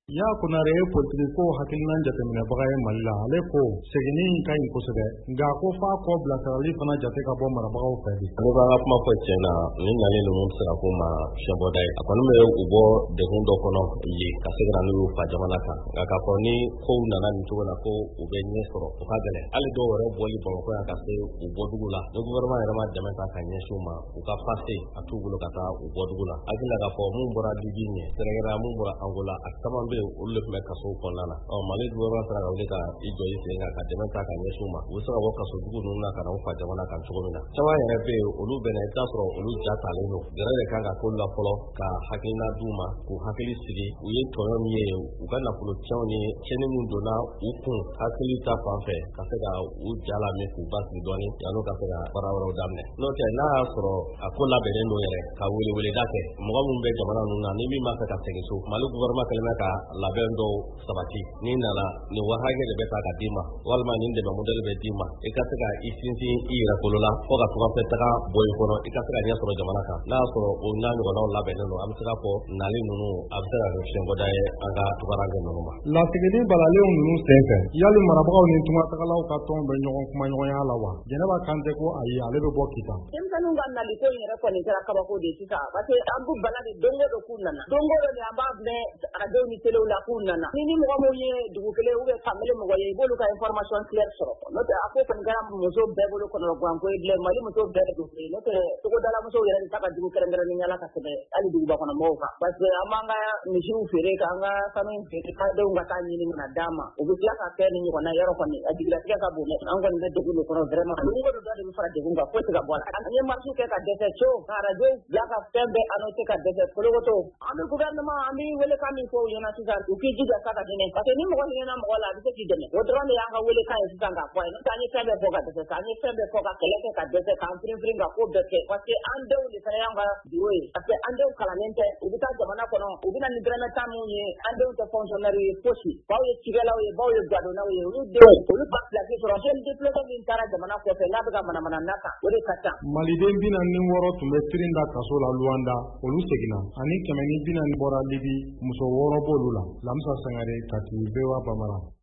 Ya kunare politiki ko hakilinan jateminɛbaga ye Mali la ale ko seginin ka ɲi kosɛbɛ nka ko f'a kɔ bilasirali fana jate ka bɔ marabagaw fɛ bi. Ne b'an ka kuma fɔ cɛn na ni nalen ninnu tɛ se ka ko ma fiɲɛbɔda ye a kɔni bɛ u bɔ degun dɔ kɔnɔ ye ka se ka na n'u y'u fa jamana kan nka k'a fɔ ni kow nana nin cogo la ko u bɛ ɲɛ sɔrɔ u ka gɛlɛn hali dɔw yɛrɛ bɔli Bamakɔ yan ka se u bɔdugu la ni gouvernement yɛrɛ ma dɛmɛ ta ka ɲɛsin u ma u ka pase a t'u bolo ka taa u bɔdugu la hakili k'a fɔ mun bɔra Libi ɲɛ Sɛnɛgali mun bɔra Angola a caman bɛ yen olu de tun bɛ kaso kɔnɔna na Mali gouvernement sera ka wuli ka i jɔ i sen kan ka dɛmɛ ta ka ɲɛsin u ma u bɛ se ka bɔ kaso jugu ninnu na ka na u fa jamana kan cogo min na caman yɛrɛ bɛ yen olu bɛna i t'a sɔrɔ olu ja talen don gɛrɛ de kan ka k'olu la fɔlɔ ka hakilina d'u ma k'u hakili sigi u ye tɔɲɔ min ye u ka nafolo tiɲɛw ni tiɲɛni min donna u kun hakili ta fan fɛ ka se ka u ja lamɛn k'u basigi dɔɔni yan'u ka se ka baara wɛrɛw daminɛ n'o tɛ n'a y'a sɔrɔ a ko labɛnnen don yɛrɛ ka weleweleda kɛ mɔgɔ min bɛ jamana ninnu na ni min b'a fɛ ka segin so Mali gouvernement kɛlen bɛ ka labɛn dɔw sabati ni nana nin wari hakɛ de bɛ ta ka d'i ma walima nin dɛmɛ modèle bɛ d'i ma i ka se ka i sinsin i yɛrɛ kolo la fo ka tugan fɛ taga bɔ i kɔnɔ i ka se ka ɲɛ sɔrɔ jamana kan n'a y'a sɔrɔ o n'a ɲɔgɔnnaw labɛnnen don an bɛ se k'a fɔ nali ninnu a bɛ se ka kɛ fiɲɛbɔda ye an ka tugaranke ninnu ma. Lasigili balalenw ninnu senfɛ yali marabagaw ni tungatagalaw ka tɔn bɛ ɲɔgɔn kumaɲɔgɔnya la wa Jɛnɛba Kante ko ayi ale bɛ bɔ Kita. Denmisɛnninw ka naliko in yɛrɛ kɔni kɛra kabako de sisan parce que an b'u bala de don o don k'u nana don o don de an b'a filɛ arajow ni telew la k'u nana ni mɔgɔ min ye dugu kelen ou bien fan kelen mɔgɔ ye i b'olu ka information claire sɔrɔ n'o tɛ a ko kɔni kɛra muso bɛɛ bolo kɔnɔ gan ko ye bilen Mali muso bɛɛ de don n'o tɛ togodala musow yɛrɛ de ta ka jugu kɛrɛnkɛrɛnnen ɲala ka tɛmɛ hali duguba kɔnɔ mɔgɔw kan parce que an b'an ka misiw feere k'an ka sanuw feere ka denw ka taa ɲini ka d'a ma u bɛ tila ka kɛ ni ɲɔgɔnna yɔrɔ kɔni a jigilatigɛ ka bon an kɔni bɛ degun de kɔnɔ vraiment ni ko dɔ de bɛ fara degun kan foyi tɛ ka bɔ a la an ye marche kɛ ka dɛsɛ co ka arajo bila ka fɛn bɛɛ annoncé ka dɛsɛ kolokoto an bɛ gouvernement an bɛ welekan min fɔ u ɲɛna sisan u k'i jija sa ka dɛmɛ parce que ni mɔgɔ hinɛna mɔgɔ la a bɛ se k'i dɛmɛ o dɔrɔn de y'an ka welekan ye sisan k'a fɔ a ye n'o tɛ an ye fɛn bɛɛ fɔ ka dɛsɛ sa an ye fɛn bɛɛ fɔ ka kɛlɛ kɛ ka dɛsɛ k'an firin ka ko bɛɛ kɛ parce que an denw de fana y'an ka bureau ye parce que an denw kalannen tɛ u bɛ taa jamana kɔnɔ u bɛ na ni dɔrɔmɛ tan min ye an denw tɛ fonctionnaire ye fosi baw ye cikɛlaw ye baw ye gadonnaw ye olu denw olu ba place sɔrɔ jeune diplômé min taara jamana kɔfɛ n'a bɛ ka manamana na kan o de ka ca. Maliden 46 tun bɛ kiiri da kaso la Luanda olu seginna ani 140 bɔra Libi muso 6 b'olu la Lamisa Sangare Kati VOA Bamara.